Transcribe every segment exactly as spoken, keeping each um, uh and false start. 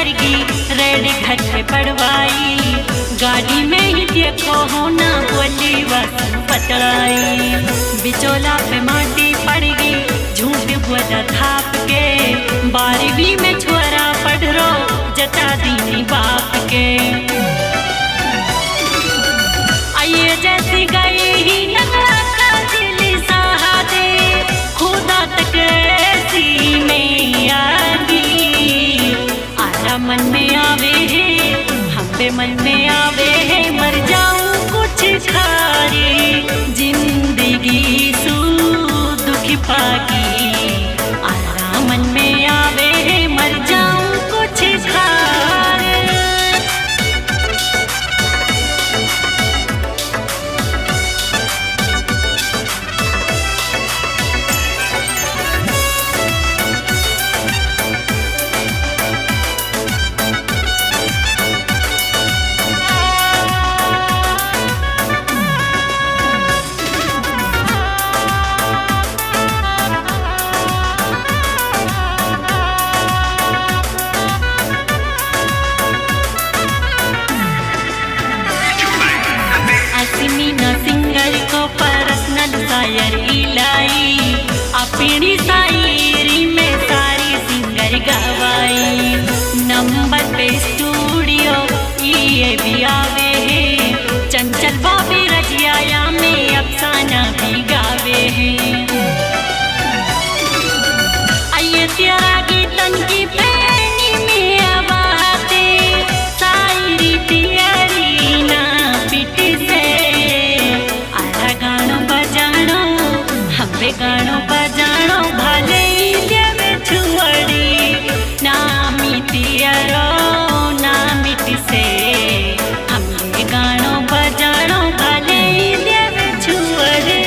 पड़गी, रेडी घर पे पड़वाई। गाड़ी में ही देखो हो ना बोली बस बतलाई। बिचौला पे माटी पड़गी, झूठ बोला थाप के। बारहवीं में छोरा पढ़ रो, जता दीनी बाप के। आइए जैसी गई ही नगरा का दिल सहादे, खुदा तक ऐसी में आगी। आरा मन में आवे है, हम पे मन में आवे है, मर जाऊं कुछ खारी जिंदगी सू दुख पागी। आरा मन में आवे है, मर जाऊं कुछ खारी। शायर इलाई अपनी शायरी में सारी सिंगर गवाई। नंबर पे स्टूडियो ये भी आवे है, चंचल बाबी रजिया में अफसाना भी गावे है। आइए तेरा गीतन की प्रेमी में आवाते, शायरी तियारी ना पिटी से। आरा गानो बजानो हमें गानो बजानो, भले देवे छुअड़ी ना मिटियरो ना मिट से। हमें गानो बजानो भले देवे छुअड़ी।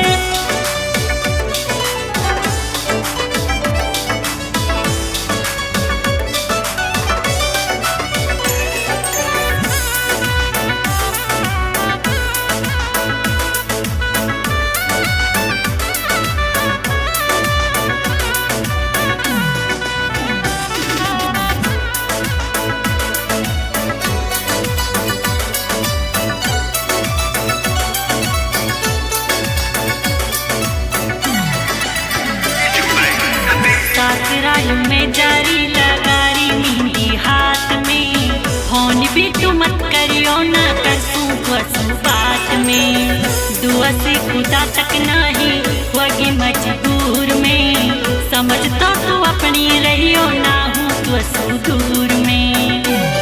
ससुराल में जारी लगारी मेहंदी हाथ में, फोन भी तू मत करियो ना करसूं घसू बात में। दुआ से खुदा तक नहीं होगी मजबूर में, समझ तो तू अपनी रहियो ना हूँ घसू दूर में।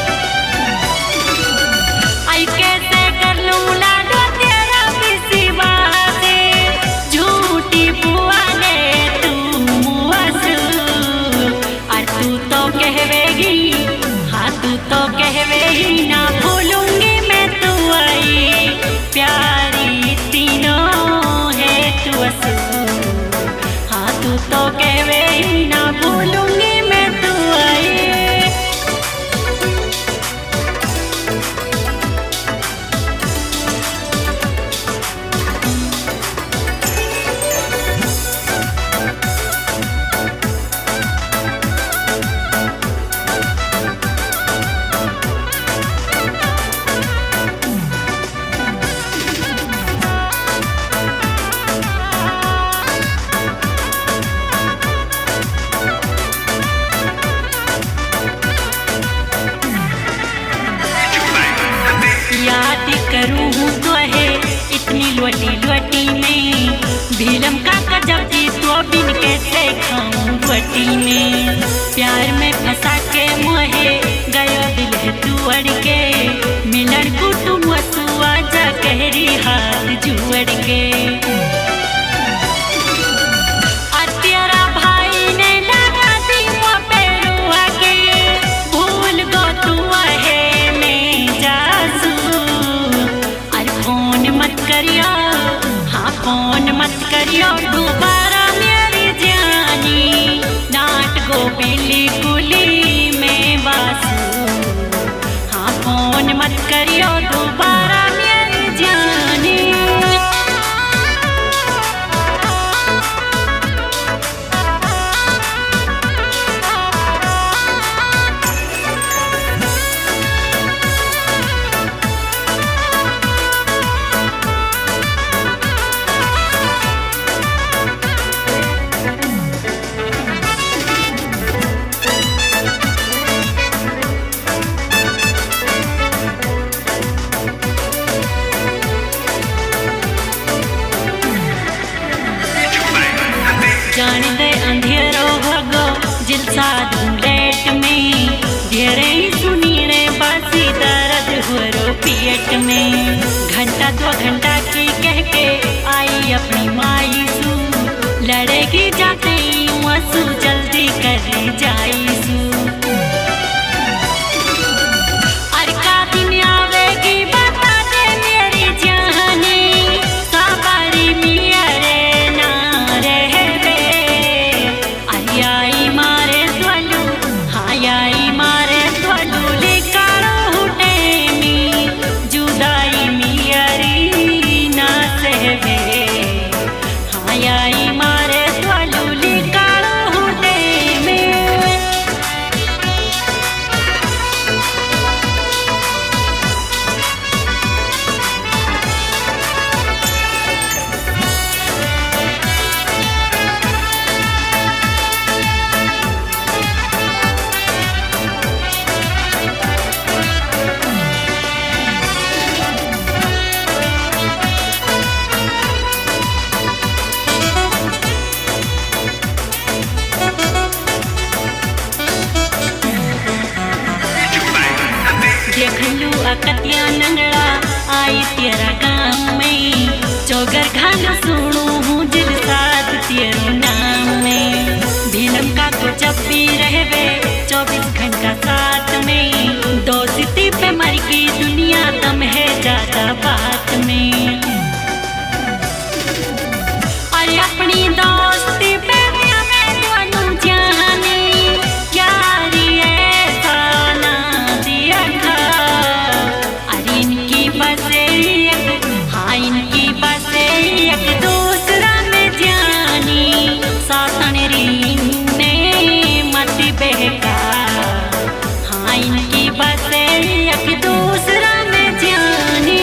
आई कैसे कर लूं लाडो तेरा बिसिवा से, झूठी बुआ ने तू मुआसू। और तू तो कहवेगी, हाँ तू तो कहवेगी ना भूलूंगी मैं तू आई। प्यारी तीनों है तू असू, हाँ तू तो कहवेगी ना भूलूंगी मैं तू आई। याद करूँ तो है इतनी लोटी लोटी में, भीलम का गजब जी तो बिन कैसे खाऊं रोटी में। प्यार में फंसा के मोहे गयो दिल है तू अड़ के, मिलन को तुम वसुआ जा कहरी हाथ जुड़ के। फोन मत करियो दोबारा मेरी जानी, डांट गो बिल्ली कुली में वासू। हाँ फोन मत करियो दोबारा मेरी जानी। दो घंटा की कह के आई अपनी माई सू, लड़ेगी जाते वसु जल्दी कर जाई सू। अरे का दिन आवेगी बता दे मेरी जाने, साबारी मिया रे ना रहबे। आई आई मारे स्वलू, हाय आई मारे स्वलू लिकारो हुटे मी, जुदाई मिया री ना सहबे। हाय आई मारे स्वलू लिकारो हुटे में। देखलू अकतिया नंगड़ा आई तेरा गाँव में, चौगर घाल सुनू हूँ जिल साथ तेरे नाम में। भीलम का तो जब भी रहबे चौबीस घंटा साथ में, दोस्ती पे मर की दुनिया दम है ज्यादा बात में। अरे अपनी दोस्ती पे मैं दोनों जाने, यारी ऐसा ना दिया था। अरे इनकी बसे एक, हाँ इनकी बसे एक दूसरा में जानी, सासन रीन ने मत बहका। हाँ इनकी बसे एक दूसरा में जानी।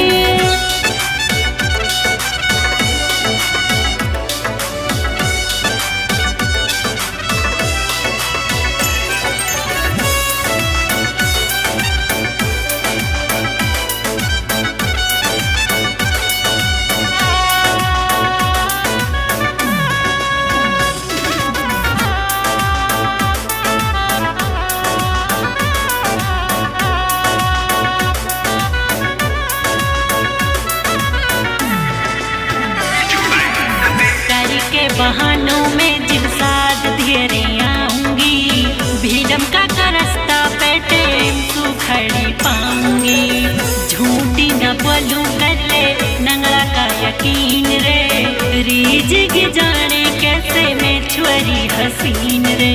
के बहानों में जिन साथ धीरे आऊंगी, भीलम का रास्ता पे टेम्पू खड़ी पाऊंगी। झूठी न बोलूं कर ले नंगड़ा का यकीन रे, रीझ की जाने कैसे मैं छुरी हसीन रे।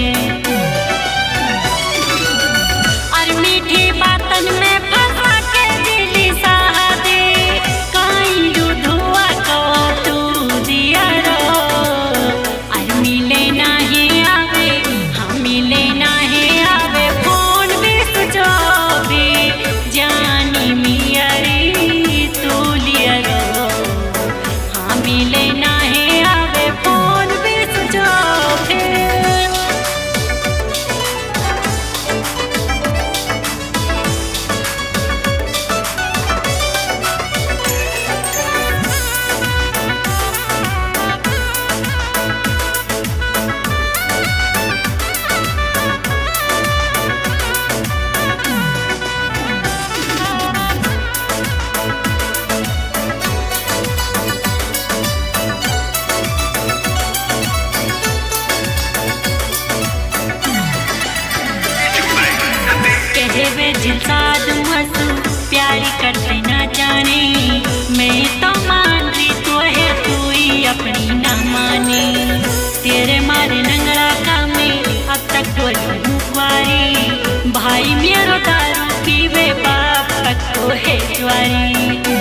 और मीठी बातन में फंसा के दिली सादे, काई धुआ को तू दिया रो। मिले नाही आवे, हाँ मिले नाही आवे, फोन भी सुझावे जानी मिया री तू लिया रो। हाँ मिले नाही आवे, फोन भी सुझावे। कहवे जिलसाद मसू प्यारी करते ना जाने, मैं तो मान ली तो है तू ही अपनी ना माने। तेरे मारे नंगड़ा का मैं अब तक बोलूं कुंवारी, भाई मेरा दारू पीवे बाप तक तो है ज्वारी।